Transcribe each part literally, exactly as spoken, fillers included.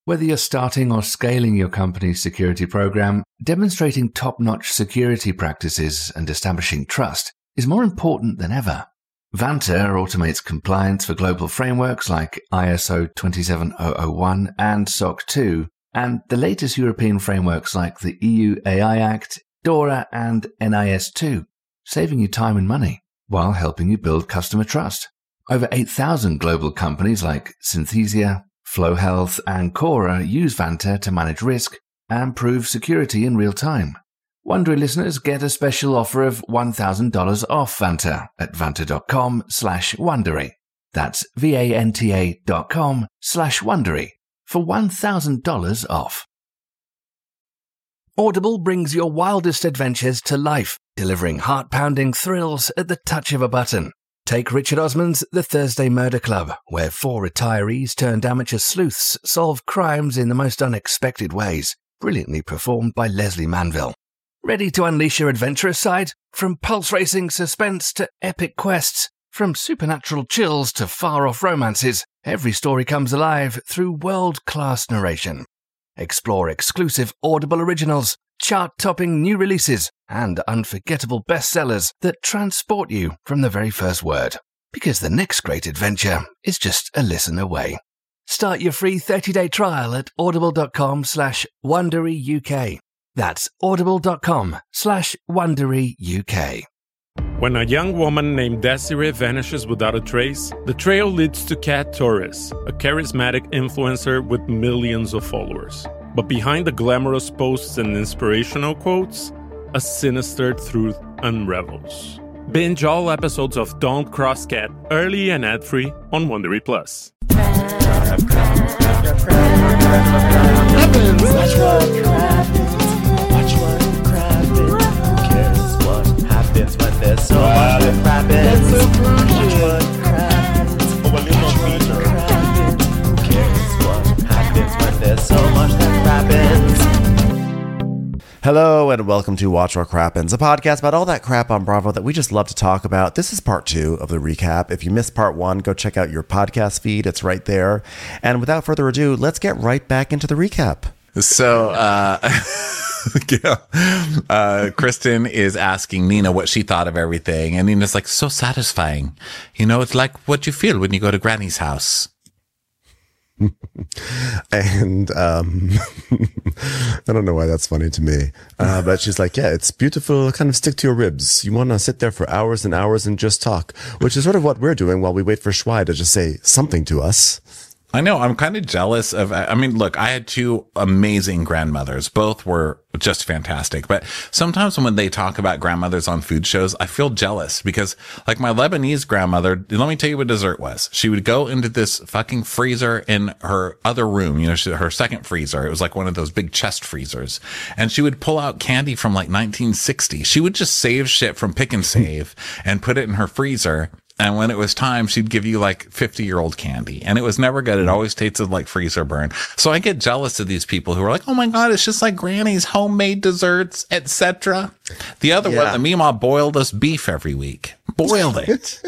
Whether you're starting or scaling your company's security program, demonstrating top-notch security practices and establishing trust is more important than ever. Vanta automates compliance for global frameworks like I S O twenty-seven thousand one and S O C two, and the latest European frameworks like the E U A I Act, DORA, and N I S two, saving you time and money while helping you build customer trust. Over eight thousand global companies like Synthesia, Flow Health, and Cora use Vanta to manage risk and prove security in real time. Wondery listeners get a special offer of one thousand dollars off Vanta at vanta.com slash Wondery. That's V-A-N-T-A dot com slash Wondery for one thousand dollars off. Audible brings your wildest adventures to life, delivering heart-pounding thrills at the touch of a button. Take Richard Osman's The Thursday Murder Club, where four retirees turned amateur sleuths solve crimes in the most unexpected ways, brilliantly performed by Leslie Manville. Ready to unleash your adventurous side? From pulse-racing suspense to epic quests, from supernatural chills to far-off romances, every story comes alive through world-class narration. Explore exclusive Audible originals, chart-topping new releases, and unforgettable bestsellers that transport you from the very first word. Because the next great adventure is just a listen away. Start your free thirty-day trial at audible.com slash WonderyUK. That's audible.com slash WonderyUK. When a young woman named Desiree vanishes without a trace, the trail leads to Kat Torres, a charismatic influencer with millions of followers. But behind the glamorous posts and inspirational quotes, a sinister truth unravels. Binge all episodes of Don't Cross Kat early and ad-free on Wondery Plus. There's so much that happens. Watch what happens. Watch what happens. Who cares what happens when there's so much that happens? Hello and welcome to Watch What Crappens, a podcast about all that crap on Bravo that we just love to talk about. This is part two of the recap. If you missed part one, go check out your podcast feed. It's right there. And without further ado, let's get right back into the recap. So, uh, yeah. uh, Kristen is asking Nina what she thought of everything. And Nina's like, so satisfying. You know, it's like what you feel when you go to Granny's house. And um, I don't know why that's funny to me. Uh, but she's like, yeah, it's beautiful. Kind of stick to your ribs. You want to sit there for hours and hours and just talk, which is sort of what we're doing while we wait for Schwei to just say something to us. I know. I'm kind of jealous of, I mean, look, I had two amazing grandmothers. Both were just fantastic. But sometimes when they talk about grandmothers on food shows, I feel jealous because like my Lebanese grandmother, let me tell you what dessert was. She would go into this fucking freezer in her other room, you know, she, her second freezer. It was like one of those big chest freezers. And she would pull out candy from like nineteen sixty. She would just save shit from Pick and Save and put it in her freezer. And when it was time, she'd give you like fifty year old candy and it was never good. It always tasted like freezer burn. So I get jealous of these people who are like, oh my God, it's just like Granny's homemade desserts, et cetera. The other yeah. one, the Mima boiled us beef every week. Boiled it.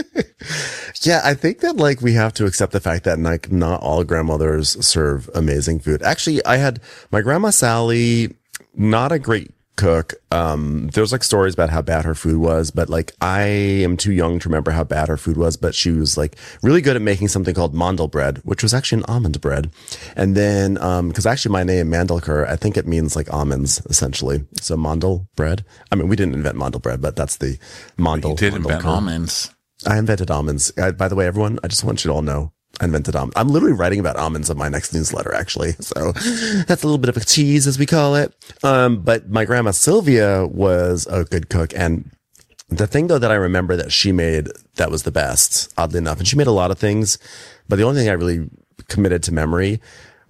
Yeah, I think that like we have to accept the fact that like not all grandmothers serve amazing food. Actually, I had my grandma Sally, not a great cook. Um, there's like stories about how bad her food was, but like I am too young to remember how bad her food was, but she was like really good at making something called mandel bread, which was actually an almond bread. And then, um, cause actually my name Mandelker, I think it means like almonds essentially. So mandel bread. I mean, we didn't invent mandel bread, but that's the mandel. You did mandel invent almonds. I invented almonds. I, by the way, everyone, I just want you to all know I invented almonds. I'm literally writing about almonds in my next newsletter, actually. So that's a little bit of a tease, as we call it. Um, but my grandma Sylvia was a good cook. And the thing, though, that I remember that she made that was the best, oddly enough, and she made a lot of things, but the only thing I really committed to memory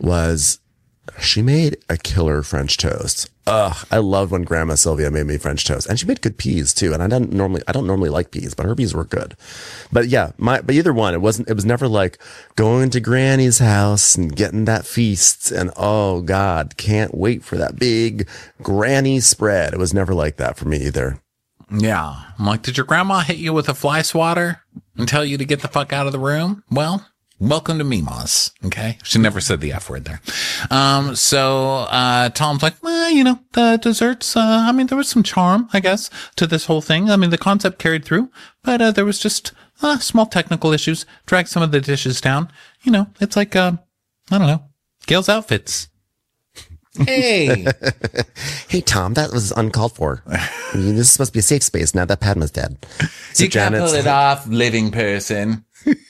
was she made a killer French toast. Ugh, I loved when Grandma Sylvia made me French toast, and she made good peas too. And I don't normally, I don't normally like peas, but her peas were good. But yeah, my, but either one, it wasn't, it was never like going to Granny's house and getting that feast. And oh God, can't wait for that big Granny spread. It was never like that for me either. Yeah. I'm like, did your grandma hit you with a fly swatter and tell you to get the fuck out of the room? Well, Welcome to Mimos. Okay. She never said the F word there. Um, so, uh, Tom's like, well, you know, the desserts, uh, I mean, there was some charm, I guess, to this whole thing. I mean, the concept carried through, but, uh, there was just, uh, small technical issues, dragged some of the dishes down. You know, it's like, uh, I don't know, Gail's outfits. Hey. Hey, Tom, that was uncalled for. I mean, this is supposed to be a safe space now that Padma's dead. So you can't pull it off, living person.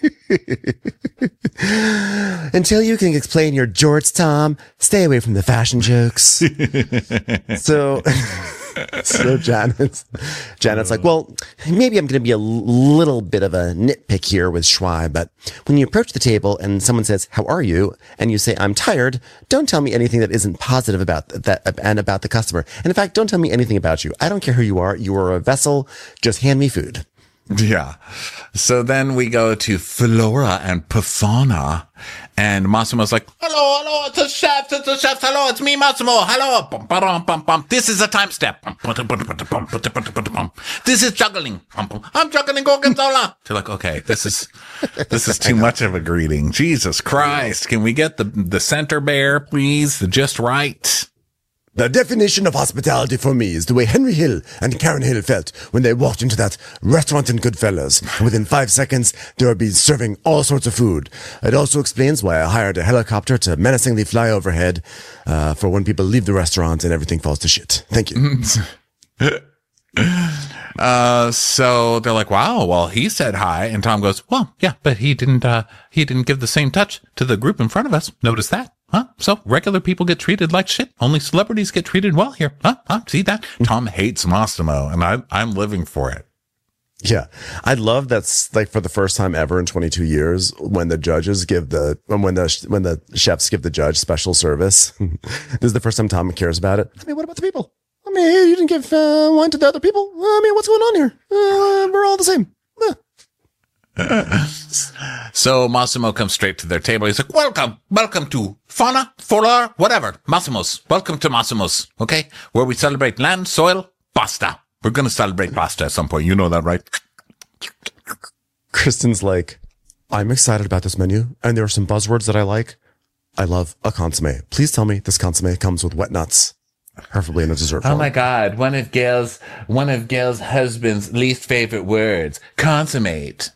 Until you can explain your jorts, Tom, stay away from the fashion jokes. so, so Janet's, Janet's like, well, maybe I'm going to be a little bit of a nitpick here with Schwei, but when you approach the table and someone says, how are you? And you say, I'm tired. Don't tell me anything that isn't positive about that and about the customer. And in fact, don't tell me anything about you. I don't care who you are. You are a vessel. Just hand me food. Yeah. So then we go to Flora and Pafana, and Massimo's like, hello, hello, it's a chef, it's a chef, hello, it's me, Massimo, hello, bum, ba-dum, bum, bum. This is a time step. This is juggling. I'm juggling Gorgonzola. They're like, okay, this is, this is too much of a greeting. Jesus Christ. Can we get the, the center bear, please? Just right. The definition of hospitality for me is the way Henry Hill and Karen Hill felt when they walked into that restaurant in Goodfellas. And within five seconds, they would be serving all sorts of food. It also explains why I hired a helicopter to menacingly fly overhead uh, for when people leave the restaurant and everything falls to shit. Thank you. uh, so they're like, wow, well, he said hi. And Tom goes, well, yeah, but he didn't, uh, he didn't give the same touch to the group in front of us. Notice that. Huh? So regular people get treated like shit. Only celebrities get treated well here. Huh? Huh? See that? Tom hates Massimo, and I, I'm living for it. Yeah. I love that's like for the first time ever in twenty-two years when the judges give the, when the, when the chefs give the judge special service. This is the first time Tom cares about it. I mean, what about the people? I mean, you didn't give uh, wine to the other people. I mean, what's going on here? Uh, we're all the same. Uh. So Massimo comes straight to their table. He's like, welcome, welcome to Fauna, Flora, whatever. Massimo's. Welcome to Massimo's. Okay. Where we celebrate land, soil, pasta. We're going to celebrate pasta at some point. You know that, right? Kristen's like, I'm excited about this menu. And there are some buzzwords that I like. I love a consomme. Please tell me this consomme comes with wet nuts. Preferably in a dessert form. Oh my God. One of Gail's, one of Gail's husband's least favorite words. Consummate.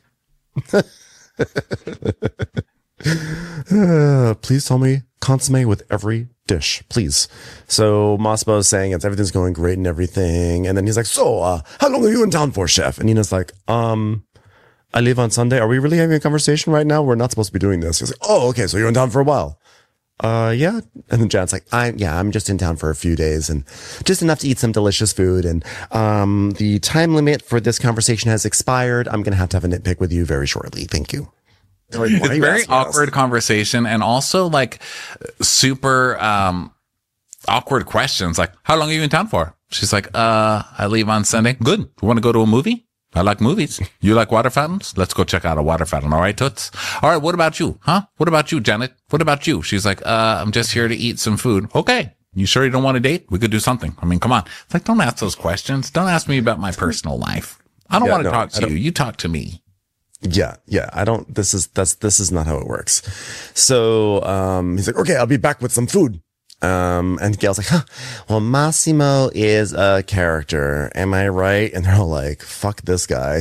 uh, please tell me consomme with every dish, please. So Massimo is saying it's everything's going great and everything, and then he's like, "So, uh, how long are you in town for, chef?" And Nina's like, "Um, I leave on Sunday. Are we really having a conversation right now? We're not supposed to be doing this." He's like, "Oh, okay. So you're in town for a while." Uh, yeah. And then Jan's like, I, yeah, I'm just in town for a few days and just enough to eat some delicious food. And, um, the time limit for this conversation has expired. I'm going to have to have a nitpick with you very shortly. Thank you. Like, it's very awkward us? conversation and also like super, um, awkward questions. Like, how long are you in town for? She's like, uh, I leave on Sunday. Good. You want to go to a movie? I like movies. You like water fountains? Let's go check out a water fountain. All right, Toots? All right, what about you? Huh? What about you, Janet? What about you? She's like, uh, I'm just here to eat some food. Okay. You sure you don't want to date? We could do something. I mean, come on. It's like, don't ask those questions. Don't ask me about my personal life. I don't yeah, want to no, talk to you. You talk to me. Yeah. Yeah. I don't, this is, that's, this is not how it works. So, um, he's like, okay, I'll be back with some food. Um, and Gail's like, huh, well, Massimo is a character. Am I right? And they're all like, fuck this guy.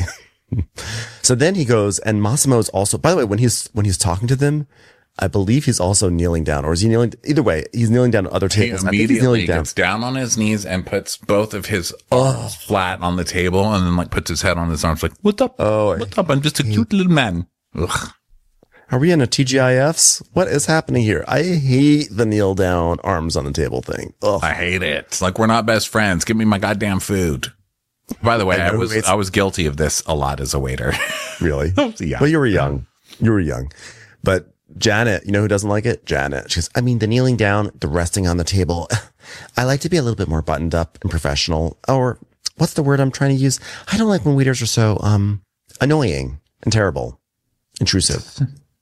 So then he goes, and Massimo's also, by the way, when he's, when he's talking to them, I believe he's also kneeling down, or is he kneeling? Either way, he's kneeling down to other tables. He immediately gets down on his knees and puts both of his arms oh. flat on the table and then like puts his head on his arms like, what's up? Oh, what's up? I'm just a cute little man. Ugh. Are we in a T G I Fs? What is happening here? I hate the kneel down, arms on the table thing. Ugh. I hate it. It's like, we're not best friends. Give me my goddamn food. By the way, I, I was I was guilty of this a lot as a waiter. Really? Yeah. Well, you were young. You were young. But Janet, you know who doesn't like it? Janet. She goes, I mean, the kneeling down, the resting on the table. I like to be a little bit more buttoned up and professional. Or what's the word I'm trying to use? I don't like when waiters are so um annoying and terrible, intrusive.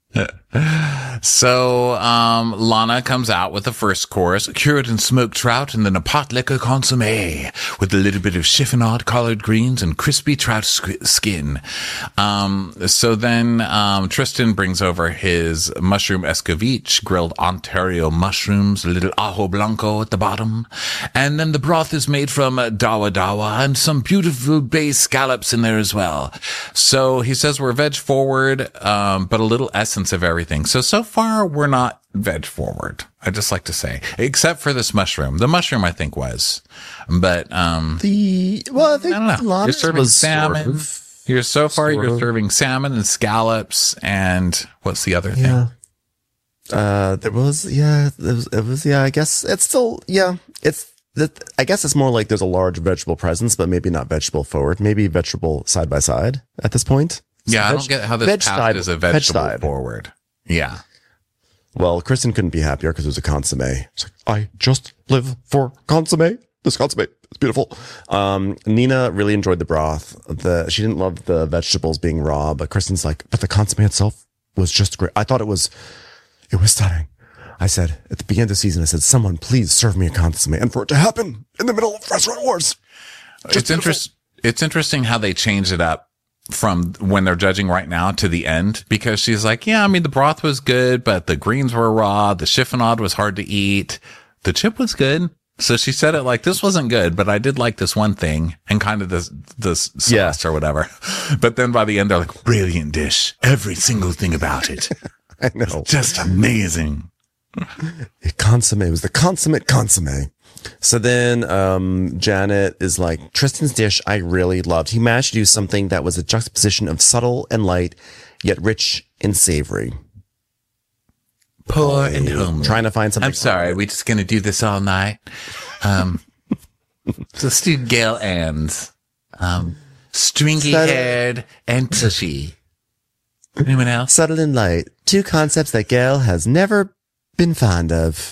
So, um, Lana comes out with the first course, cured and smoked trout, and then a pot liquor consomme with a little bit of chiffonade, collard greens, and crispy trout sk- skin. Um, so then, um, Tristan brings over his mushroom escovitch, grilled Ontario mushrooms, a little ajo blanco at the bottom. And then the broth is made from uh, dawa dawa and some beautiful bay scallops in there as well. So he says we're veg forward, um, but a little essence of everything. So, so far, we're not veg forward. I just like to say, except for this mushroom. The mushroom, I think, was, but, um, The, well, I think I don't know. You're Lana's serving was salmon. sort of, You're so far, sort you're of. serving salmon and scallops. And what's the other thing? yeah. Uh, there was, yeah, it was, it was, yeah, I guess it's still, yeah, it's, that. I guess it's more like there's a large vegetable presence, but maybe not vegetable forward, maybe vegetable side by side at this point. Yeah, I Veg- don't get how this veg passed side- as a veg vegetable side. forward. Yeah. Well, Kristen couldn't be happier because it was a consomme. It's like, I just live for consomme. This consomme is beautiful. Um, Nina really enjoyed the broth. The she didn't love the vegetables being raw, but Kristen's like, but the consomme itself was just great. I thought it was, it was stunning. I said at the beginning of the season, I said, someone please serve me a consomme, and for it to happen in the middle of Restaurant Wars. It's interest. It's interesting how they changed it up from when they're judging right now to the end, because she's like, yeah, I mean, the broth was good, but the greens were raw. The chiffonade was hard to eat. The chip was good. So she said it like, this wasn't good, but I did like this one thing and kind of this, this sauce Yeah. or whatever. But then by the end, they're like, brilliant dish. Every single thing about it. I know. Just amazing. The consomme it was the consummate consomme. So then um, Janet is like, Tristan's dish I really loved. He managed to do something that was a juxtaposition of subtle and light, yet rich and savory. Poor and homely. Trying to find something. I'm sorry, we're just going to do this all night. Um, so let's do Gail Ann's. Um, stringy haired and tushy. Anyone else? Subtle and light. Two concepts that Gail has never been fond of.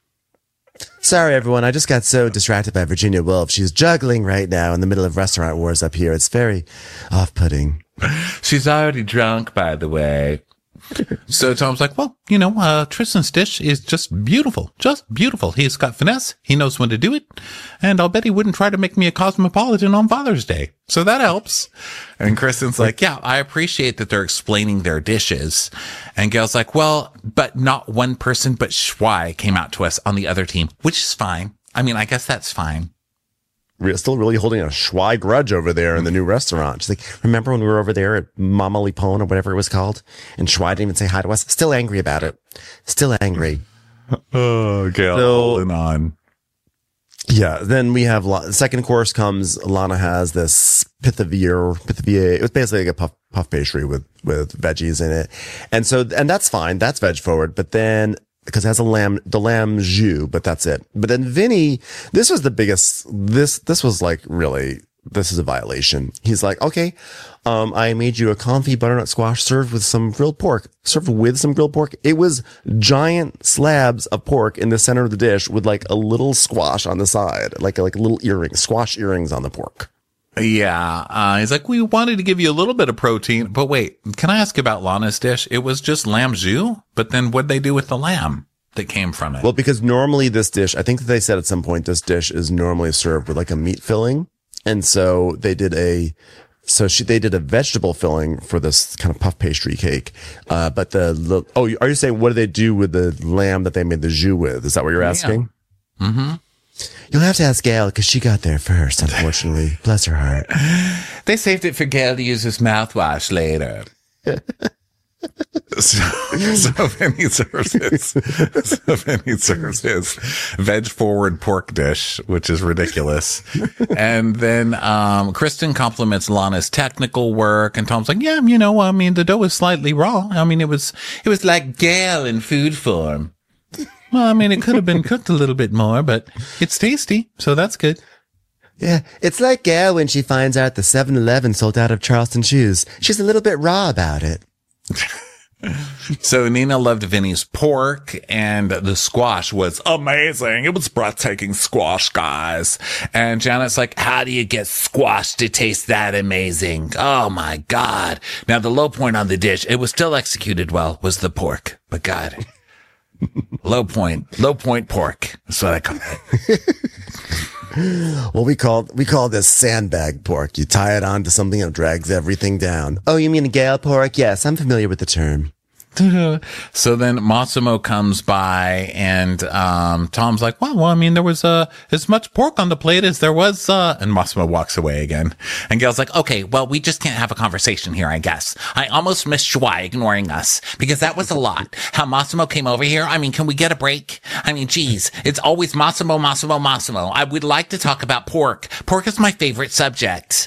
Sorry, everyone. I just got so distracted by Virginia Woolf. She's juggling right now in the middle of Restaurant Wars up here. It's very off-putting. She's already drunk, by the way. So Tom's like, well, you know, uh, Tristan's dish is just beautiful. Just beautiful. He's got finesse. He knows when to do it. And I'll bet he wouldn't try to make me a cosmopolitan on Father's Day. So that helps. And Kristen's like, yeah, I appreciate that they're explaining their dishes. And Gail's like, well, but not one person, but Schwei came out to us on the other team, which is fine. I mean, I guess that's fine. We're still really holding a Schwei grudge over there in the new restaurant. She's like, remember when we were over there at Mama Lipone or whatever it was called? And Schwei didn't even say hi to us. Still angry about it. Still angry. Oh, Gail, So- holding on. Yeah. Then we have, La- the second course comes, Lana has this pithivier, pithivier. It was basically like a puff, puff pastry with, with veggies in it. And so, and that's fine. That's veg forward. But then, because it has a lamb, the lamb jus, but that's it. But then Vinny, this was the biggest, this, this was like really, this is a violation. He's like, okay, um, I made you a confit butternut squash served with some grilled pork, served with some grilled pork. It was giant slabs of pork in the center of the dish with like a little squash on the side, like, like little earrings, squash earrings on the pork. Yeah. Uh, he's like, we wanted to give you a little bit of protein, but wait, can I ask about Lana's dish? It was just lamb jus, but then what'd they do with the lamb that came from it? Well, because normally this dish, I think that they said at some point, this dish is normally served with like a meat filling. And so they did a, so she, they did a vegetable filling for this kind of puff pastry cake. Uh, but the, the, oh, are you saying what do they do with the lamb that they made the jus with? Is that what you're asking? Mm-hmm. You'll have to ask Gail because she got there first, unfortunately. Bless her heart. They saved it for Gail to use as mouthwash later. so, so Vinny serves his, so Vinny serves his veg forward pork dish, which is ridiculous. And then, um, Kristen compliments Lana's technical work, and Tom's like, yeah, you know, I mean, the dough is slightly raw. I mean, it was, it was like Gail in food form. Well, I mean, it could have been cooked a little bit more, but it's tasty, so that's good. Yeah, it's like Gail when she finds out the seven eleven sold out of Charleston shoes. She's a little bit raw about it. So Nina loved Vinny's pork, and the squash was amazing. It was breathtaking squash, guys. And Janet's like, how do you get squash to taste that amazing? Oh my God. Now the low point on the dish, it was still executed well, was the pork. But God, low point, low point pork. That's what I call it. Well, we call we call this sandbag pork. You tie it onto something and it drags everything down. Oh, you mean a gale pork? Yes, I'm familiar with the term. So then Massimo comes by, and um Tom's like, well, well, I mean, there was uh as much pork on the plate as there was, uh and Massimo walks away again. And Gail's like, okay, well, we just can't have a conversation here, I guess. I almost missed Shwai ignoring us, because that was a lot. How Massimo came over here. I mean, can we get a break? I mean, geez, it's always Massimo, Massimo, Massimo. I would like to talk about pork. Pork is my favorite subject.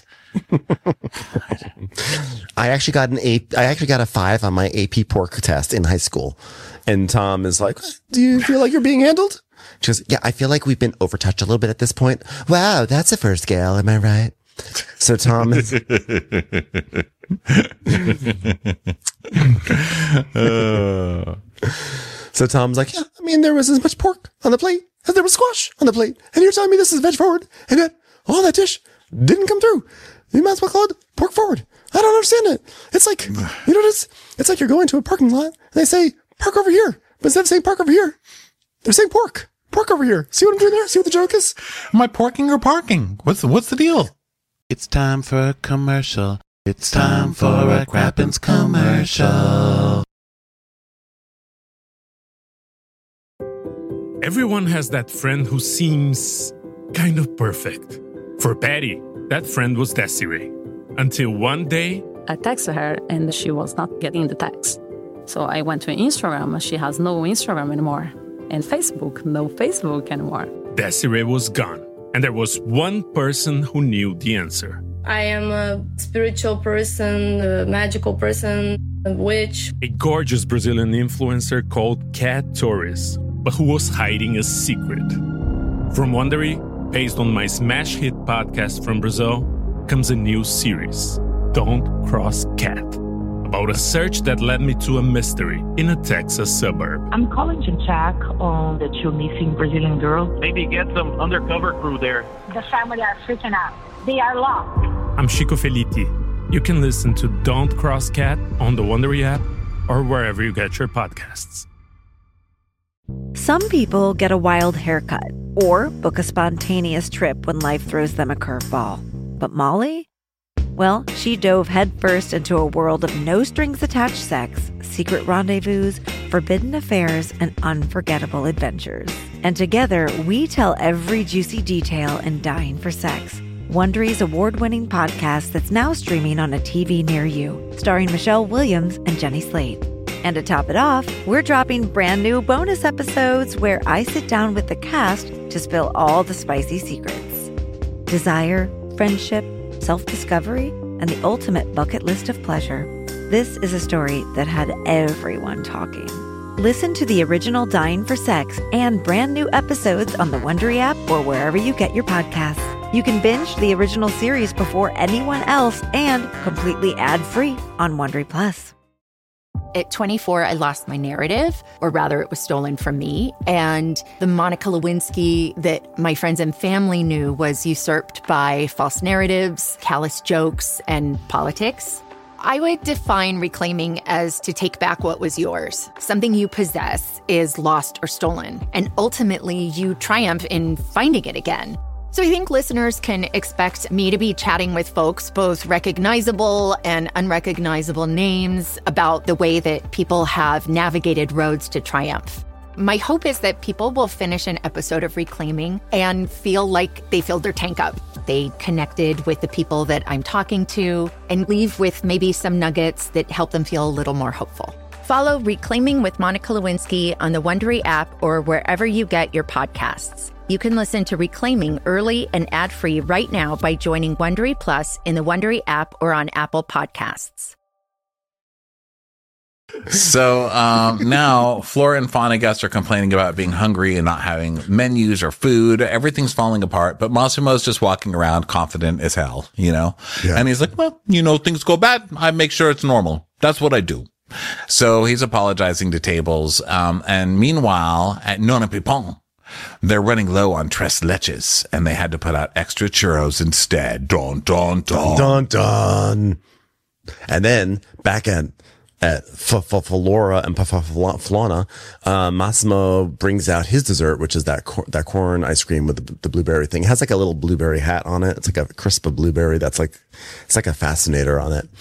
I actually got an eight. I actually got a five on my A P pork test in high school. And Tom is like, do you feel like you're being handled? She goes, yeah, I feel like we've been overtouched a little bit at this point. Wow, that's a first, Gail. Am I right? So Tom is. uh. So Tom's like, yeah, I mean, there was as much pork on the plate as there was squash on the plate. And you're telling me this is veg forward. And yet all that dish didn't come through. You might as well call it pork forward. I don't understand it. It's like, you know what it's, it's like you're going to a parking lot and they say park over here. But instead of saying park over here, they're saying pork. Pork over here. See what I'm doing there? See what the joke is? Am I porking or parking? What's the, what's the deal? It's time for a commercial. It's time for a Crappens commercial. Everyone has that friend who seems kind of perfect. For Patty, that friend was Desiree. Until one day, I texted her and she was not getting the text. So I went to Instagram. She has no Instagram anymore. And Facebook, no Facebook anymore. Desiree was gone. And there was one person who knew the answer. I am a spiritual person, a magical person, a witch. A gorgeous Brazilian influencer called Cat Torres, but who was hiding a secret. From Wondery, based on my smash hit podcast from Brazil, comes a new series, Don't Cross Cat, about a search that led me to a mystery in a Texas suburb. I'm calling to check on the two missing Brazilian girls. Maybe get some undercover crew there. The family are freaking out. They are lost. I'm Chico Felitti. You can listen to Don't Cross Cat on the Wondery app or wherever you get your podcasts. Some people get a wild haircut or book a spontaneous trip when life throws them a curveball. But Molly? Well, she dove headfirst into a world of no-strings-attached sex, secret rendezvous, forbidden affairs, and unforgettable adventures. And together, we tell every juicy detail in Dying for Sex, Wondery's award-winning podcast that's now streaming on a T V near you, starring Michelle Williams and Jenny Slate. And to top it off, we're dropping brand new bonus episodes where I sit down with the cast to spill all the spicy secrets. Desire, friendship, self-discovery, and the ultimate bucket list of pleasure. This is a story that had everyone talking. Listen to the original Dying for Sex and brand new episodes on the Wondery app or wherever you get your podcasts. You can binge the original series before anyone else and completely ad-free on Wondery Plus. At twenty-four, I lost my narrative, or rather it was stolen from me. And the Monica Lewinsky that my friends and family knew was usurped by false narratives, callous jokes, and politics. I would define reclaiming as to take back what was yours. Something you possess is lost or stolen, and ultimately you triumph in finding it again. So I think listeners can expect me to be chatting with folks, both recognizable and unrecognizable names, about the way that people have navigated roads to triumph. My hope is that people will finish an episode of Reclaiming and feel like they filled their tank up. They connected with the people that I'm talking to and leave with maybe some nuggets that help them feel a little more hopeful. Follow Reclaiming with Monica Lewinsky on the Wondery app or wherever you get your podcasts. You can listen to Reclaiming early and ad-free right now by joining Wondery Plus in the Wondery app or on Apple Podcasts. So um, now Flora and Fauna guests are complaining about being hungry and not having menus or food. Everything's falling apart, but Massimo's just walking around confident as hell, you know? Yeah. And he's like, well, you know, things go bad. I make sure it's normal. That's what I do. So he's apologizing to tables. Um, and meanwhile, at Nona Pipon, they're running low on tres leches, and they had to put out extra churros instead. Dun, dun, dun. Dun, dun. And then back at, at Flora and Flana, uh, Massimo brings out his dessert, which is that cor- that corn ice cream with the, the blueberry thing. It has like a little blueberry hat on it. It's like a crisp of blueberry. That's like, it's like a fascinator on it.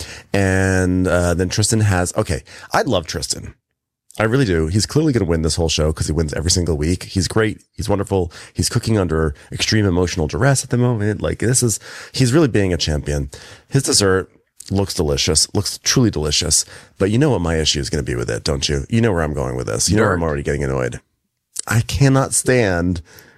And uh, then Tristan has, okay, I love Tristan. I really do. He's clearly going to win this whole show because he wins every single week. He's great. He's wonderful. He's cooking under extreme emotional duress at the moment. Like this is, he's really being a champion. His dessert looks delicious, looks truly delicious. But you know what my issue is going to be with it, don't you? You know where I'm going with this. You know where I'm already getting annoyed. I cannot stand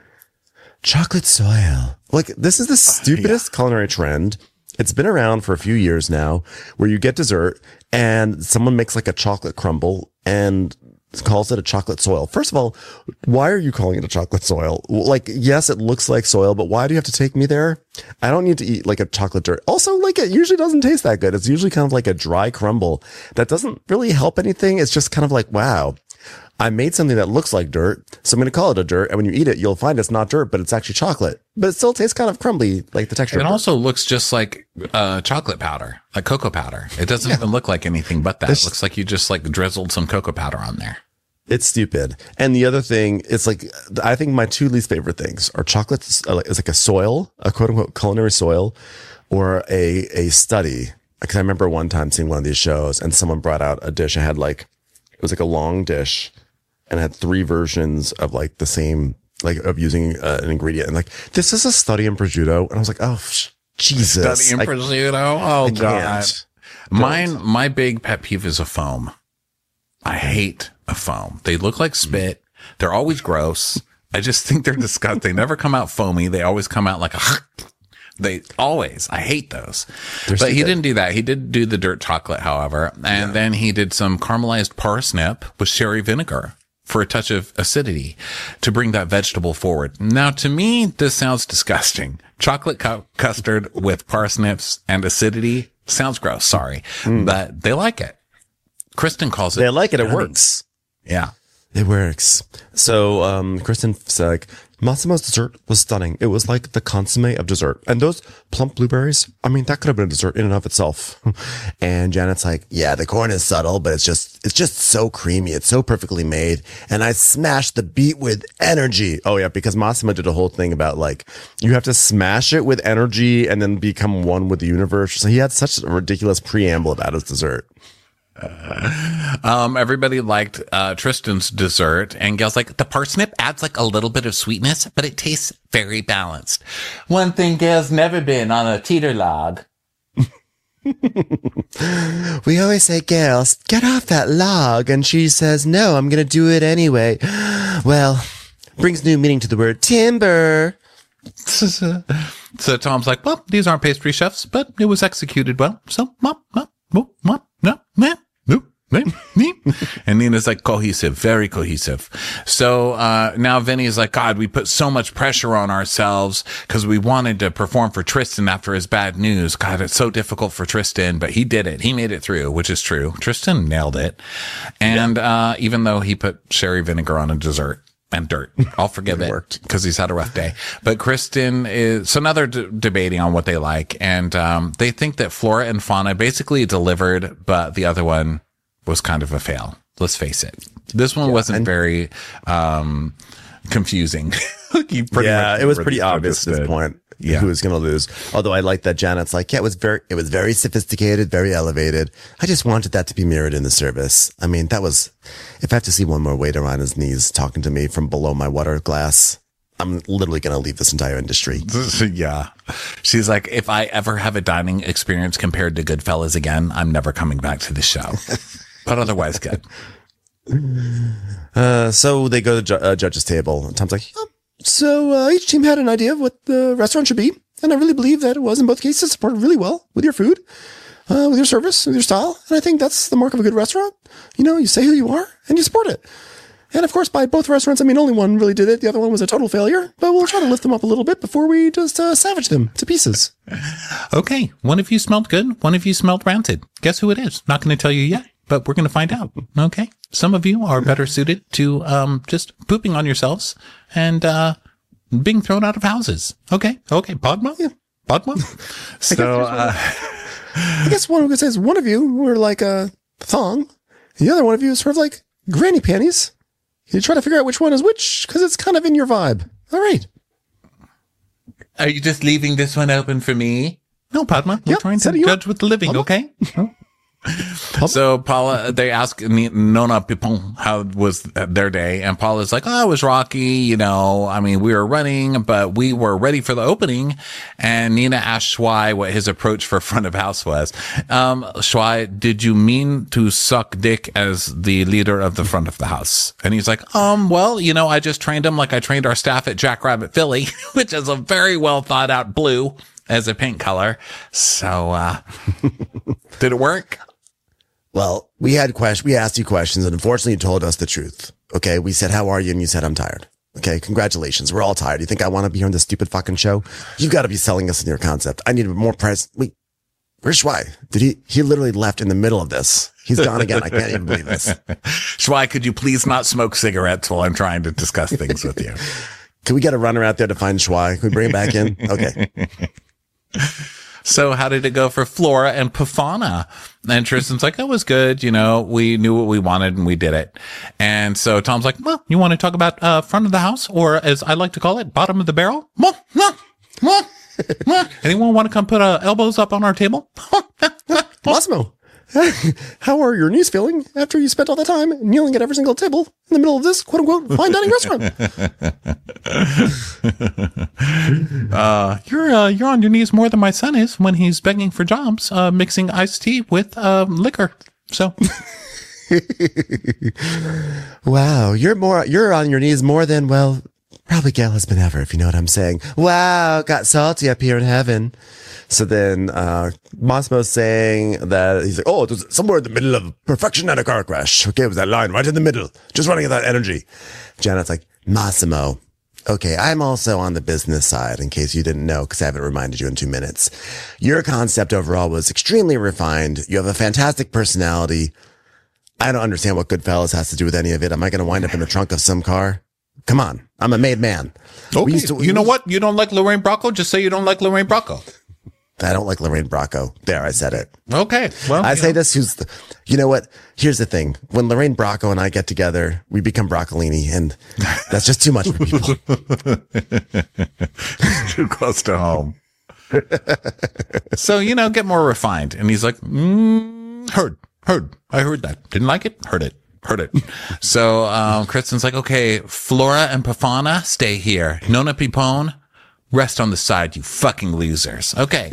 chocolate soil. Like this is the stupidest uh, yeah. culinary trend. It's been around for a few years now where you get dessert and someone makes like a chocolate crumble and calls it a chocolate soil. First of all, why are you calling it a chocolate soil? Like, yes, it looks like soil, but why do you have to take me there? I don't need to eat like a chocolate dirt. Also, like it usually doesn't taste that good. It's usually kind of like a dry crumble that doesn't really help anything. It's just kind of like, wow, I made something that looks like dirt, so I'm going to call it a dirt. And when you eat it, you'll find it's not dirt, but it's actually chocolate. But it still tastes kind of crumbly, like the texture. It also looks just like uh, chocolate powder, like cocoa powder. It doesn't yeah. even look like anything but that. It's, it looks like you just like drizzled some cocoa powder on there. It's stupid. And the other thing, it's like, I think my two least favorite things are chocolates. It's like a soil, a quote unquote culinary soil, or a, a study. Because I remember one time seeing one of these shows and someone brought out a dish. It had like, it was like a long dish and had three versions of like the same, like of using uh, an ingredient. And like, this is a study in prosciutto. And I was like, oh, Jesus. Study in prosciutto? Oh, God. Mine, my big pet peeve is a foam. I hate a foam. They look like spit. They're always gross. I just think they're disgusting. They never come out foamy. They always come out like a, they always, I hate those. They're but he good. Didn't do that. He did do the dirt chocolate, however. And yeah. then he did some caramelized parsnip with sherry vinegar for a touch of acidity to bring that vegetable forward. Now, to me, this sounds disgusting. Chocolate cu- custard with parsnips and acidity sounds gross. Sorry, mm. but they like it. Kristen calls it. They like it. It works. Yeah. It works. So, um, Kristen said, like, Massimo's dessert was stunning. It was like the consomme of dessert. And those plump blueberries, I mean, that could have been a dessert in and of itself. And Janet's like, yeah, the corn is subtle, but it's just, it's just so creamy. It's so perfectly made. And I smashed the beet with energy. Oh yeah, because Massimo did a whole thing about like, you have to smash it with energy and then become one with the universe. So he had such a ridiculous preamble about his dessert. Uh, um, everybody liked uh, Tristan's dessert, and Gail's like, the parsnip adds like a little bit of sweetness, but it tastes very balanced. One thing Gail's never been on a teeter log. We always say, Gail, get off that log, and she says, no, I'm gonna do it anyway. Well, brings new meaning to the word timber. So Tom's like, well, these aren't pastry chefs, but it was executed well. So, mop, mop, mop, mop, mop, mop. And Nina's like cohesive, very cohesive. So uh now Vinny's like, God, we put so much pressure on ourselves because we wanted to perform for Tristan after his bad news. God, it's so difficult for Tristan, but he did it. He made it through, which is true. Tristan nailed it. And yeah. uh even though he put sherry vinegar on a dessert and dirt, I'll forgive it because he's had a rough day. But Kristen is, so now they're d- debating on what they like. And um they think that Flora and Fauna basically delivered, but the other one was kind of a fail. Let's face it. This one yeah, wasn't and- very um confusing. Yeah, it was pretty obvious at this point yeah. who was going to lose. Although I like that Janet's like, yeah, it was very, it was very sophisticated, very elevated. I just wanted that to be mirrored in the service. I mean, that was, if I have to see one more waiter on his knees talking to me from below my water glass, I'm literally going to leave this entire industry. Yeah. She's like, if I ever have a dining experience compared to Goodfellas again, I'm never coming back to the show. But otherwise, good. Uh, so they go to ju- uh, judge's table. And Tom's like, oh, so uh, each team had an idea of what the restaurant should be. And I really believe that it was, in both cases, supported really well with your food, uh, with your service, with your style. And I think that's the mark of a good restaurant. You know, you say who you are and you support it. And of course, by both restaurants, I mean, only one really did it. The other one was a total failure. But we'll try to lift them up a little bit before we just uh, savage them to pieces. Okay. One of you smelled good. One of you smelled rancid. Guess who it is? Not going to tell you yet. but we're going to find out. Okay. Some of you are better suited to, um, just pooping on yourselves and, uh, being thrown out of houses. Okay. Okay. Padma? Yeah. Padma? So, uh, I guess one of you says one of you were like a thong. The other one of you is sort of like granny panties. You try to figure out which one is which because it's kind of in your vibe. All right. Are you just leaving this one open for me? No, Padma. We're yep, trying to judge up. with the living, Padma. Okay? So Paula, they ask Nona Pipon how was their day, and Paula's like, "Oh, it was rocky. You know, I mean, we were running, but we were ready for the opening." And Nina asked Shuai what his approach for front of house was. Um, Shuai, did you mean to suck dick as the leader of the front of the house? And he's like, um, well, you know, I just trained him like I trained our staff at Jackrabbit Philly, which is a very well thought out blue as a paint color. So, uh, did it work? Well, we had questions. We asked you questions, and unfortunately, you told us the truth. Okay, we said, "How are you?" and you said, "I'm tired." Okay, congratulations. We're all tired. You think I want to be here on this stupid fucking show? You've got to be selling us in your concept. I need more price. Wait, where's Shuai? Did he? He literally left in the middle of this. He's gone again. I can't even believe this. Shuai, could you please not smoke cigarettes while I'm trying to discuss things with you? Can we get a runner out there to find Shuai? Can we bring him back in? Okay. So how did it go for Flora and Pafana? And Tristan's like, it was good. You know, we knew what we wanted and we did it. And so Tom's like, well, you want to talk about, uh, front of the house, or as I like to call it, bottom of the barrel? Anyone want to come put uh, elbows up on our table? Massimo, how are your knees feeling after you spent all the time kneeling at every single table in the middle of this quote unquote fine dining restaurant? uh, you're, uh, you're on your knees more than my son is when he's begging for jobs, uh, mixing iced tea with, uh, liquor. So. Wow. You're more, you're on your knees more than, well, probably Gail has been ever, if you know what I'm saying. Wow. Got salty up here in heaven. So then, uh, Massimo's saying that he's like, oh, it was somewhere in the middle of perfection and a car crash. Okay, it was that line right in the middle, just running at that energy. Janet's like, Massimo, okay, I'm also on the business side, in case you didn't know, because I haven't reminded you in two minutes. Your concept overall was extremely refined. You have a fantastic personality. I don't understand what Goodfellas has to do with any of it. Am I going to wind up in the trunk of some car? Come on. I'm a made man. Okay. To, you know what? You don't like Lorraine Bracco? Just say you don't like Lorraine Bracco. I don't like Lorraine Bracco. There, I said it. Okay. Well, I say know. this. Who's the, you know what? Here's the thing. When Lorraine Bracco and I get together, we become broccolini, and that's just too much for people. Too close to home. So, you know, get more refined. And he's like, mm, heard, heard. I heard that. Didn't like it. Heard it. Heard it. So, um, Kristen's like, okay, Flora and Pafana, stay here. Nona Pipone, rest on the side, you fucking losers. Okay.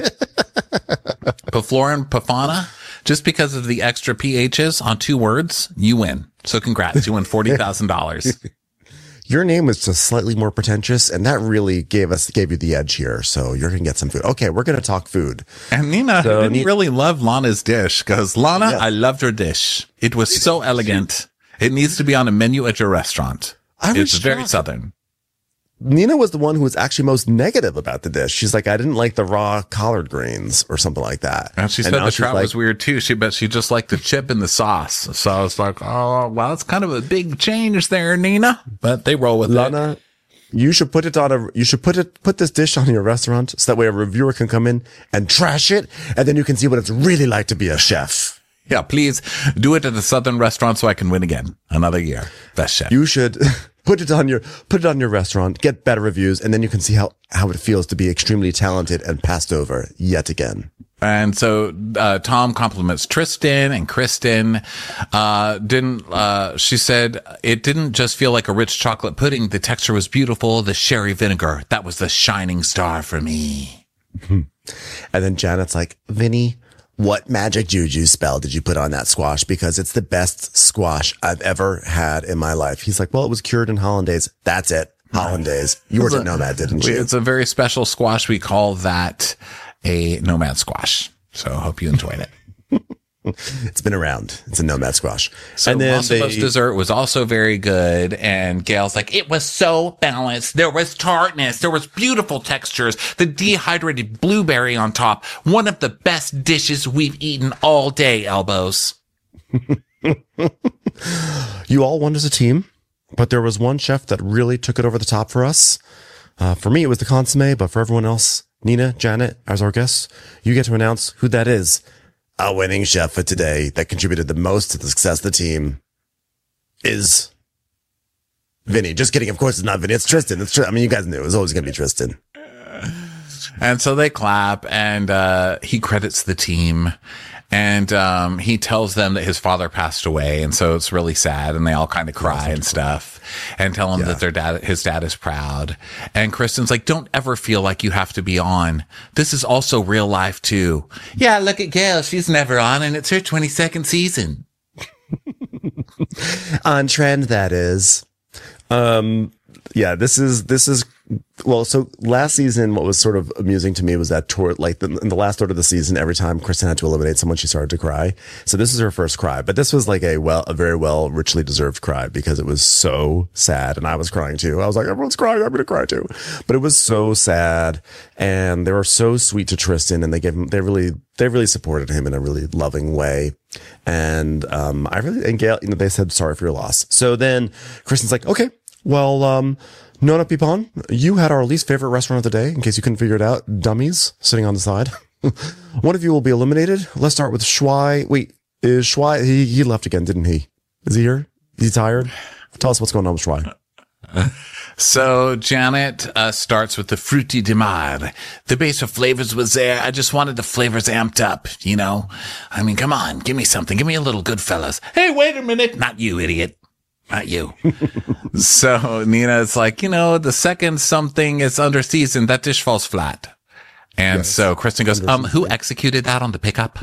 But Flora and Pafana, just because of the extra P H's on two words, you win. So congrats. You win forty thousand dollars. Your name was just slightly more pretentious, and that really gave us, gave you the edge here. So you're going to get some food. Okay. We're going to talk food. And Nina so, didn't Ni- really love Lana's dish because Lana, yeah. I loved her dish. It was so elegant. It needs to be on a menu at your restaurant. I it's very shocked. Southern. Nina was the one who was actually most negative about the dish. She's like, I didn't like the raw collard greens or something like that. And she said and the trout like, was weird too. She bet she just liked the chip and the sauce. So I was like, oh, well, it's kind of a big change there, Nina. But they roll with Lana, it. You should put it on a, you should put it, put this dish on your restaurant so that way a reviewer can come in and trash it. And then you can see what it's really like to be a chef. Yeah, please do it at the Southern restaurant so I can win again. Another year. Best chef. You should put it on your, put it on your restaurant, get better reviews, and then you can see how, how it feels to be extremely talented and passed over yet again. And so, uh, Tom compliments Tristan and Kristen. Uh, didn't, uh, she said it didn't just feel like a rich chocolate pudding. The texture was beautiful. The sherry vinegar, that was the shining star for me. And then Janet's like, Vinny, what magic juju spell did you put on that squash? Because it's the best squash I've ever had in my life. He's like, well, it was cured in hollandaise. That's it. Hollandaise. You were a nomad, didn't you? It's a very special squash. We call that a nomad squash. So I hope you enjoyed it. It's been around. It's a nomad squash. So and then Massimo's they, dessert was also very good. And Gail's like, it was so balanced. There was tartness. There was beautiful textures. The dehydrated blueberry on top. One of the best dishes we've eaten all day, Elbows. You all won as a team, but there was one chef that really took it over the top for us. Uh, for me, it was the consomme, but for everyone else, Nina, Janet, as our guests, you get to announce who that is. Our winning chef for today that contributed the most to the success of the team is Vinny. Just kidding. Of course, it's not Vinny. It's Tristan. It's Tr- I mean, you guys knew it was always going to be Tristan. And so they clap, and uh, he credits the team. And um, he tells them that his father passed away, and so it's really sad, and they all kind of cry and stuff, and tell him yeah. that their dad, his dad, is proud. And Kristen's like, "Don't ever feel like you have to be on. This is also real life too." Yeah, look at Gail; she's never on, and it's her twenty-second season. On trend, that is. Um, yeah, this is this is. Well, so last season, what was sort of amusing to me was that toward, like the, in the last third of the season, every time Kristen had to eliminate someone, she started to cry. So this is her first cry, but this was like a well, a very well, richly deserved cry because it was so sad. And I was crying too. I was like, everyone's crying. I'm going to cry too. But it was so sad. And they were so sweet to Tristan, and they gave him, they really, they really supported him in a really loving way. And, um, I really, and Gail, you know, they said, sorry for your loss. So then Kristen's like, okay, well, um, Nona Pipon, you had our least favorite restaurant of the day, in case you couldn't figure it out. Dummies sitting on the side. One of you will be eliminated. Let's start with Schwei. Wait, is Schwei, he, he left again, didn't he? Is he here? Is he tired? Tell us what's going on with Schwei. So Janet uh, starts with the fruity de mar. The base of flavors was there. I just wanted the flavors amped up, you know? I mean, come on, give me something. Give me a little Goodfellas. Hey, wait a minute. Not you, idiot. Not you. So Nina's like, you know, the second something is under seasoned, that dish falls flat. And yes. So Kristen goes, um, who executed that on the pickup?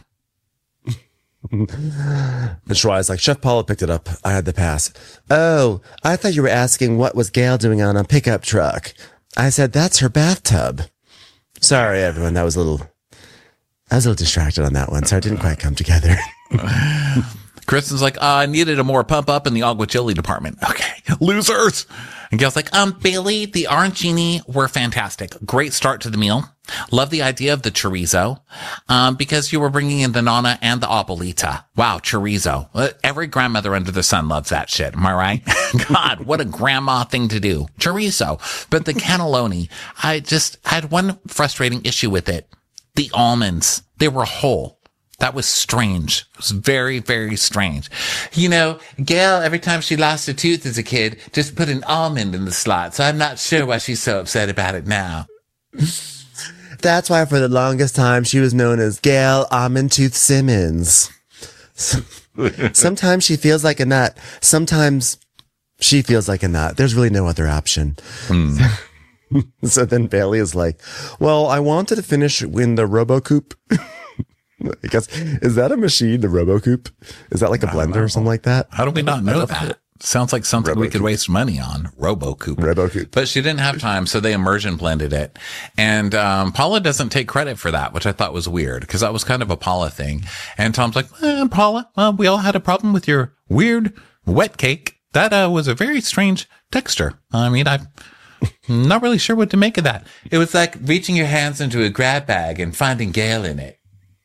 And Schwei's like, Chef Paula picked it up. I had the pass. Oh, I thought you were asking what was Gail doing on a pickup truck. I said, that's her bathtub. Sorry, everyone. That was a little, I was a little distracted on that one, so it didn't quite come together. Kristen's like, uh, I needed a more pump up in the aguachili department. Okay, losers. And Gail's like, um, Bailey, the arancini were fantastic. Great start to the meal. Love the idea of the chorizo, um, because you were bringing in the nonna and the abuelita. Wow, chorizo. Uh, every grandmother under the sun loves that shit. Am I right? God, what a grandma thing to do. Chorizo. But the cannelloni, I just had one frustrating issue with it. The almonds, they were whole. That was strange. It was very, very strange. You know, Gail, every time she lost a tooth as a kid, just put an almond in the slot. So I'm not sure why she's so upset about it now. That's why for the longest time she was known as Gail Almond Tooth Simmons. Sometimes she feels like a nut. Sometimes she feels like a nut. There's really no other option. Mm. So then Bailey is like, well, I wanted to finish in the RoboCoupe. I guess, is that a machine, the RoboCoupe? Is that like a blender or something like that? How do we not know that? Sounds like something Robo we could waste money on. RoboCoupe. RoboCoupe. But she didn't have time, so they immersion blended it. And um, Paula doesn't take credit for that, which I thought was weird, because that was kind of a Paula thing. And Tom's like, eh, Paula, well, we all had a problem with your weird wet cake. That uh, was a very strange texture. I mean, I'm not really sure what to make of that. It was like reaching your hands into a grab bag and finding Gail in it.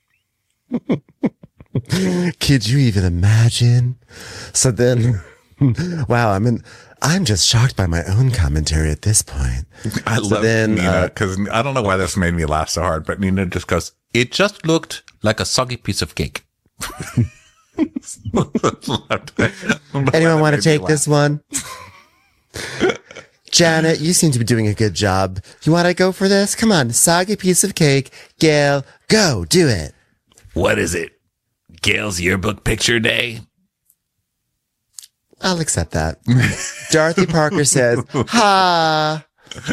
Could you even imagine? So then, wow, I mean, I'm just shocked by my own commentary at this point. I so love then, Nina, because uh, I don't know why this made me laugh so hard, but Nina just goes, it just looked like a soggy piece of cake. Anyone want to take this one? Janet, you seem to be doing a good job. You want to go for this? Come on, soggy piece of cake. Gail, go, do it. What is it? Gail's yearbook picture day? I'll accept that. Dorothy Parker says, ha.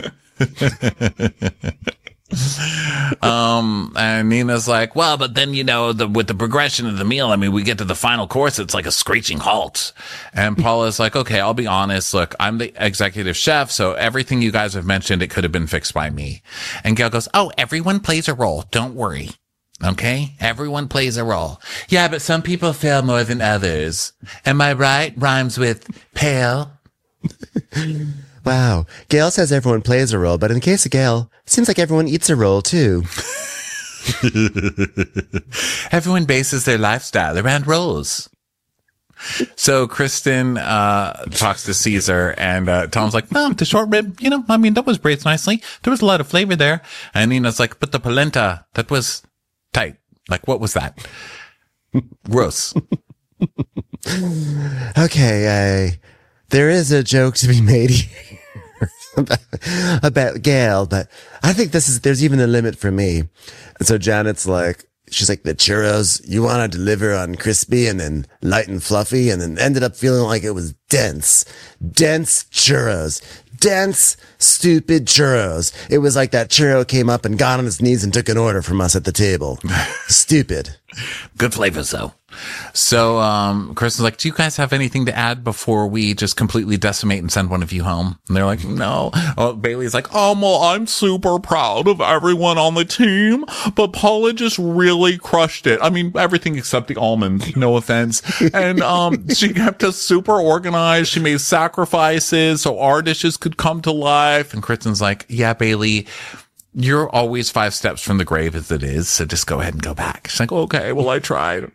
um, and Nina's like, well, but then, you know, the, with the progression of the meal, I mean, we get to the final course, it's like a screeching halt. And Paula's like, okay, I'll be honest. Look, I'm the executive chef, so everything you guys have mentioned, it could have been fixed by me. And Gail goes, oh, everyone plays a role. Don't worry. Okay? Everyone plays a role. Yeah, but some people fail more than others. Am I right? Rhymes with pale. Wow. Gail says everyone plays a role, but in the case of Gail, it seems like everyone eats a role too. Everyone bases their lifestyle around roles. So Kristen uh talks to Caesar, and uh Tom's like, no, the short rib, you know, I mean, that was braised nicely. There was a lot of flavor there. And Nina's like, but the polenta, that was tight. Like, what was that? Gross. Okay, uh, there is a joke to be made here about, about Gail, but I think this is, there's even a limit for me. And so Janet's like, she's like, the churros, you want to deliver on crispy and then light and fluffy, and then ended up feeling like it was dense. Dense churros. Dense, stupid churros. It was like that churro came up and got on his knees and took an order from us at the table. Stupid. Good flavors, though. So um Kristen's like, do you guys have anything to add before we just completely decimate and send one of you home? And they're like, no. Oh, Bailey's like, oh, well, I'm super proud of everyone on the team, but Paula just really crushed it. I mean, everything except the almonds, no offense. And um she kept us super organized. She made sacrifices so our dishes could come to life. And Kristen's like, yeah, Bailey, you're always five steps from the grave as it is, so just go ahead and go back. She's like, okay, well, I tried.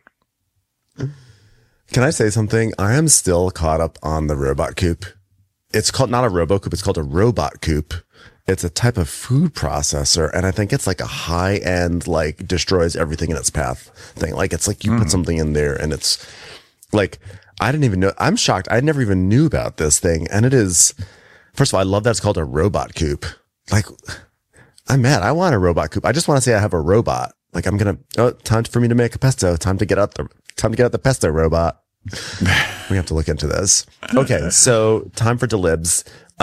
Can I say something? I am still caught up on the robot coop. It's called not a robo coop. It's called a robot coop. It's a type of food processor. And I think it's like a high end, like destroys everything in its path thing. Like it's like you mm. put something in there and it's like, I didn't even know. I'm shocked. I never even knew about this thing. And it is, first of all, I love that it's called a robot coop. Like I'm mad. I want a robot coop. I just want to say I have a robot. Like I'm going to, oh, time for me to make a pesto. Time to get out the, time to get out the pesto robot. We have to look into this. Okay. So time for delibs.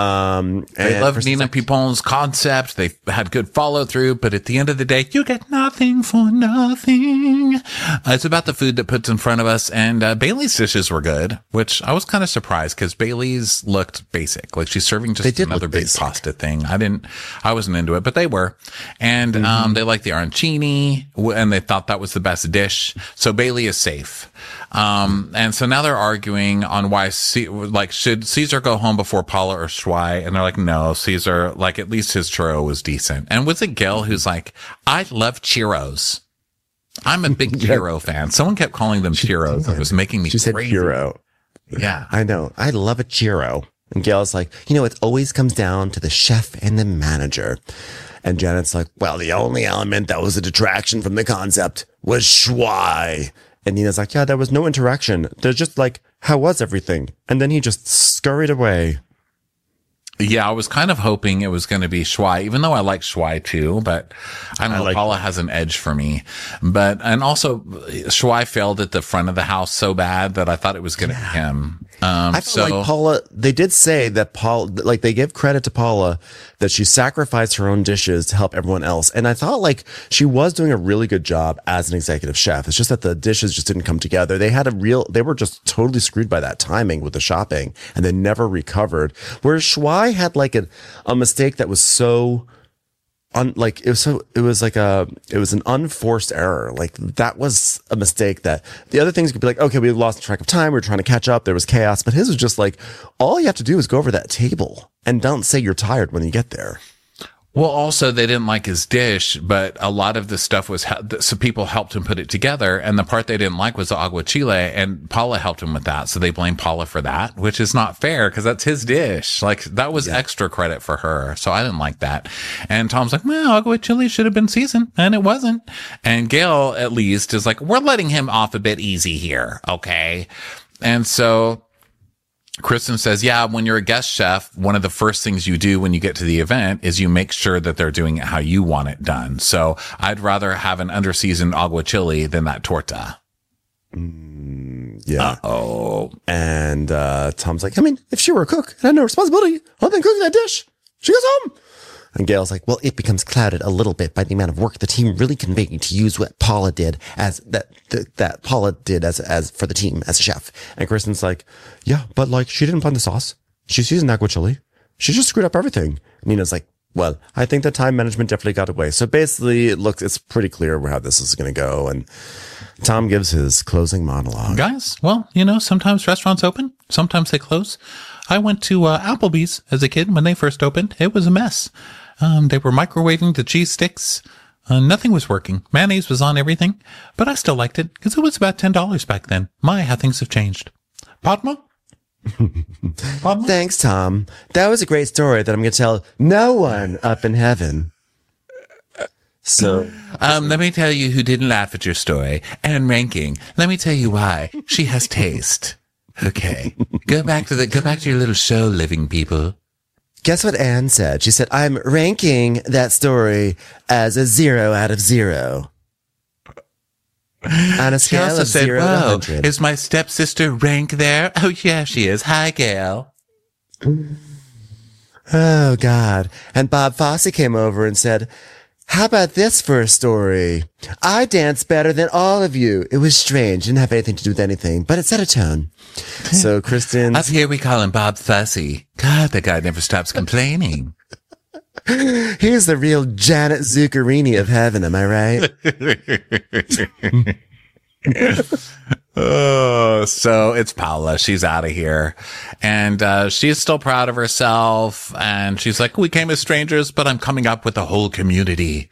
Um, they love Nina Pipon's concept. They had good follow through, but at the end of the day, you get nothing for nothing. Uh, it's about the food that puts in front of us, and uh, Bailey's dishes were good, which I was kind of surprised because Bailey's looked basic. Like she's serving just another big basic. pasta thing. I didn't, I wasn't into it, but they were, and mm-hmm. um, they liked the arancini, and they thought that was the best dish. So Bailey is safe. Um, and so now they're arguing on why, C- like, should Caesar go home before Paula or Schwei? And they're like, no, Caesar, like, at least his churro was decent. And was it Gail who's like, I love churros. I'm a big churro fan. Someone kept calling them churros. It was making me she crazy. She said churro. Yeah. I know. I love a churro. And Gail's like, you know, it always comes down to the chef and the manager. And Janet's like, well, the only element that was a detraction from the concept was Schwei. And Nina's like, yeah, there was no interaction. There's just like, how was everything? And then he just scurried away. Yeah, I was kind of hoping it was going to be Schwei, even though I like Schwei too, but I don't know, I like Paula has an edge for me. But, and also Schwei failed at the front of the house so bad that I thought it was going to yeah. be him. Um, I feel so, like Paula, they did say that Paula, like they gave credit to Paula that she sacrificed her own dishes to help everyone else. And I thought like she was doing a really good job as an executive chef. It's just that the dishes just didn't come together. They had a real, they were just totally screwed by that timing with the shopping and they never recovered. Whereas Schwei had like a, a mistake that was so un, like it was so it was like a it was an unforced error. Like that was a mistake that the other things could be like, okay, we lost track of time, we were trying to catch up, there was chaos, but his was just like all you have to do is go over that table and don't say you're tired when you get there. Well, also they didn't like his dish, but a lot of the stuff was, so people helped him put it together. And the part they didn't like was the aguachile, and Paula helped him with that. So they blame Paula for that, which is not fair because that's his dish. Like that was yeah. extra credit for her. So I didn't like that. And Tom's like, well, aguachile should have been seasoned, and it wasn't. And Gail, at least, is like, we're letting him off a bit easy here. Okay. And so Kristen says, yeah, when you're a guest chef, one of the first things you do when you get to the event is you make sure that they're doing it how you want it done. So I'd rather have an underseasoned aguachile than that torta. Mm, yeah. Oh. And uh, Tom's like, I mean, if she were a cook and had no responsibility other than cooking that dish, she goes home. And Gail's like, well, it becomes clouded a little bit by the amount of work the team really conveyed to use what Paula did as that, that, that Paula did as, as for the team as a chef. And Kristen's like, yeah, but like she didn't find the sauce. She seasoned aguachile. She just screwed up everything. Nina's like, well, I think the time management definitely got away. So basically it looks, it's pretty clear how this is going to go. And Tom gives his closing monologue. Guys, well, you know, sometimes restaurants open, sometimes they close. I went to uh, Applebee's as a kid when they first opened. It was a mess. Um, they were microwaving the cheese sticks. Uh, nothing was working. Mayonnaise was on everything, but I still liked it because it was about ten dollars back then. My, how things have changed. Padma? Padma? Thanks, Tom. That was a great story that I'm going to tell no one up in heaven. So, um, let me tell you who didn't laugh at your story. Anne Ranking. Let me tell you why. She has taste. Okay. Go back to the, go back to your little show, living people. Guess what Anne said? She said, I'm ranking that story as a zero out of zero. On a She scale also of said, zero to one whoa, hundred. is my stepsister Rank there? Oh, yeah, she is. Hi, Gail. Oh, God. And Bob Fosse came over and said, how about this for a story? I danced better than all of you. It was strange. Didn't have anything to do with anything, but it set a tone. So, Kristen. Up here we call him Bob Fussy. God, that guy never stops complaining. He's the real Janet Zuccherini of heaven, am I right? Oh, so it's Paula. She's out of here. And uh, she's still proud of herself. And she's like, we came as strangers, but I'm coming up with a whole community.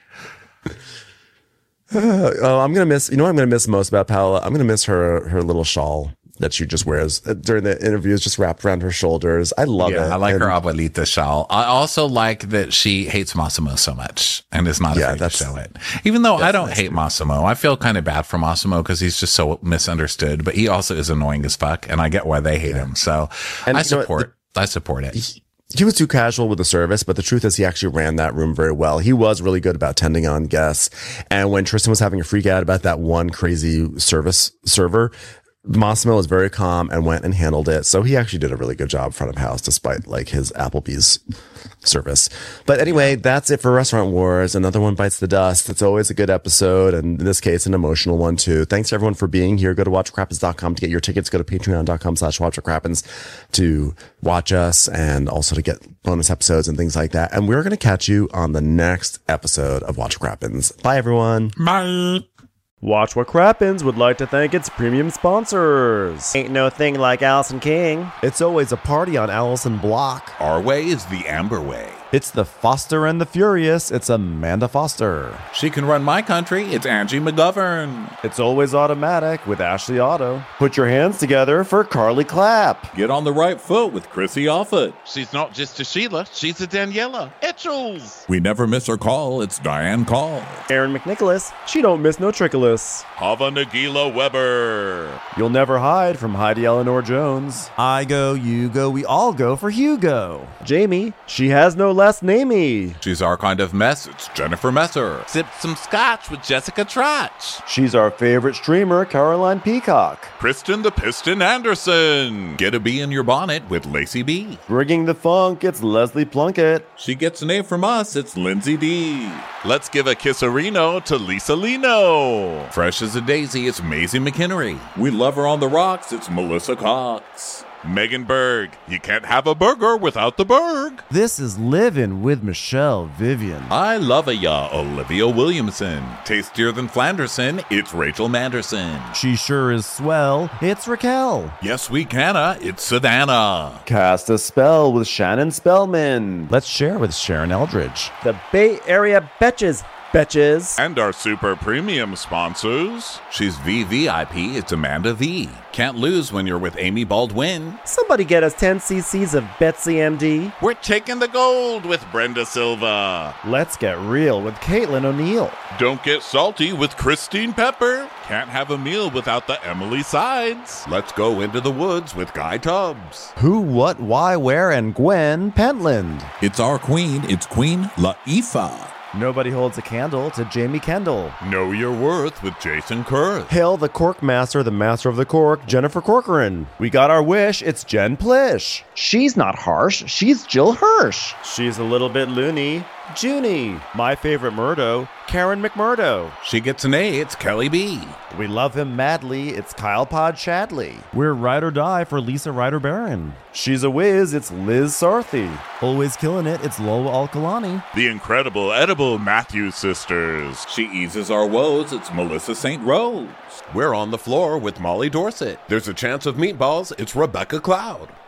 Uh, oh, I'm going to miss, you know what I'm going to miss most about Paula? I'm going to miss her, her little shawl that she just wears during the interviews, just wrapped around her shoulders. I love yeah, it. I like and, her abuelita shawl. I also like that she hates Massimo so much and is not Yeah, afraid that's- to show it. Even though I don't nice hate too. Massimo, I feel kind of bad for Massimo because he's just so misunderstood, but he also is annoying as fuck, and I get why they hate him. So And I you know what? support, I support it. He was too casual with the service, but the truth is he actually ran that room very well. He was really good about tending on guests. And when Tristan was having a freak out about that one crazy service server, Massimo was very calm and went and handled it. So he actually did a really good job front of house, despite like his Applebee's service. But anyway, that's it for Restaurant Wars. Another one bites the dust. It's always a good episode. And in this case, an emotional one too. Thanks to everyone for being here. Go to watch what crappens dot com to get your tickets. Go to patreon.com slash watch what crappens to watch us and also to get bonus episodes and things like that. And we're going to catch you on the next episode of Watch What Crappens. Bye everyone. Bye. Watch What Crappens would like to thank its premium sponsors. Ain't no thing like Allison King. It's always a party on Allison Block. Our way is the Amber way. It's the Foster and the Furious. It's Amanda Foster. She can run my country. It's Angie McGovern. It's always automatic with Ashley Auto. Put your hands together for Carly Clapp. Get on the right foot with Chrissy Offit. She's not just a Sheila, she's a Daniela Etchels. We never miss her call. It's Diane Call. Aaron McNicholas. She don't miss no trickolas. Hava Nagila Weber. You'll never hide from Heidi Eleanor Jones. I go, you go, we all go for Hugo. Jamie. She has no last namey. She's our kind of mess. It's Jennifer Messer. Sipped some scotch with Jessica Trotch. She's our favorite streamer, Caroline Peacock. Kristen the Piston Anderson. Get a bee in your bonnet with Lacey B. Bringing the funk, it's Leslie Plunkett. She gets an A from us. It's Lindsay D. Let's give a kisserino to Lisa Lino. Fresh as a daisy, it's Maisie McHenry. We love her on the rocks. It's Melissa Cox. Megan Berg. You can't have a burger without the Berg. This is Living with Michelle Vivian. I love a ya, Olivia Williamson. Tastier than Flanderson, it's Rachel Manderson. She sure is swell. It's Raquel. Yes, we canna, it's Savannah. Cast a spell with Shannon Spellman. Let's share with Sharon Eldridge. The Bay Area Betches. Betches. And our super premium sponsors. She's V V I P, it's Amanda V. Can't lose when you're with Amy Baldwin. Somebody get us ten cc's of Betsy M D. We're taking the gold with Brenda Silva. Let's get real with Caitlin O'Neill. Don't get salty with Christine Pepper. Can't have a meal without the Emily Sides. Let's go into the woods with Guy Tubbs. Who, what, why, where, and Gwen Pentland. It's our queen, it's Queen Laifah. Nobody holds a candle to Jamie Kendall. Know your worth with Jason Kurth. Hail the Cork Master, the Master of the Cork, Jennifer Corcoran. We got our wish, it's Jen Plish. She's not harsh, she's Jill Hirsch. She's a little bit loony. Junie. My favorite Murdo, Karen McMurdo. She gets an A, it's Kelly B. We love him madly, it's Kyle Pod Shadley. We're ride or die for Lisa Ryder Barron. She's a whiz, it's Liz Sarthy. Always killing it, it's Lola Alkalani. The incredible edible Matthews sisters. She eases our woes, it's Melissa Saint Rose. We're on the floor with Molly Dorsett. There's a chance of meatballs, it's Rebecca Cloud.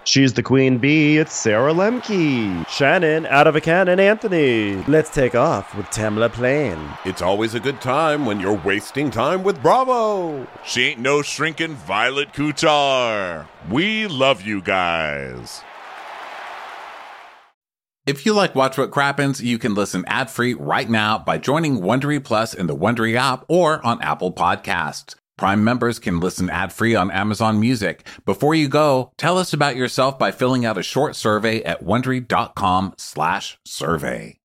She's the queen bee, it's Sarah Lemke. Shannon, out of a cannon, Anthony. Let's take off with Tamla Plain. It's always a good time when you're wasting time with Bravo. She ain't no shrinking Violet Kuchar. We love you guys. If you like Watch What Crappens, you can listen ad-free right now by joining Wondery Plus in the Wondery app or on Apple Podcasts. Prime members can listen ad-free on Amazon Music. Before you go, tell us about yourself by filling out a short survey at Wondery.com slash survey.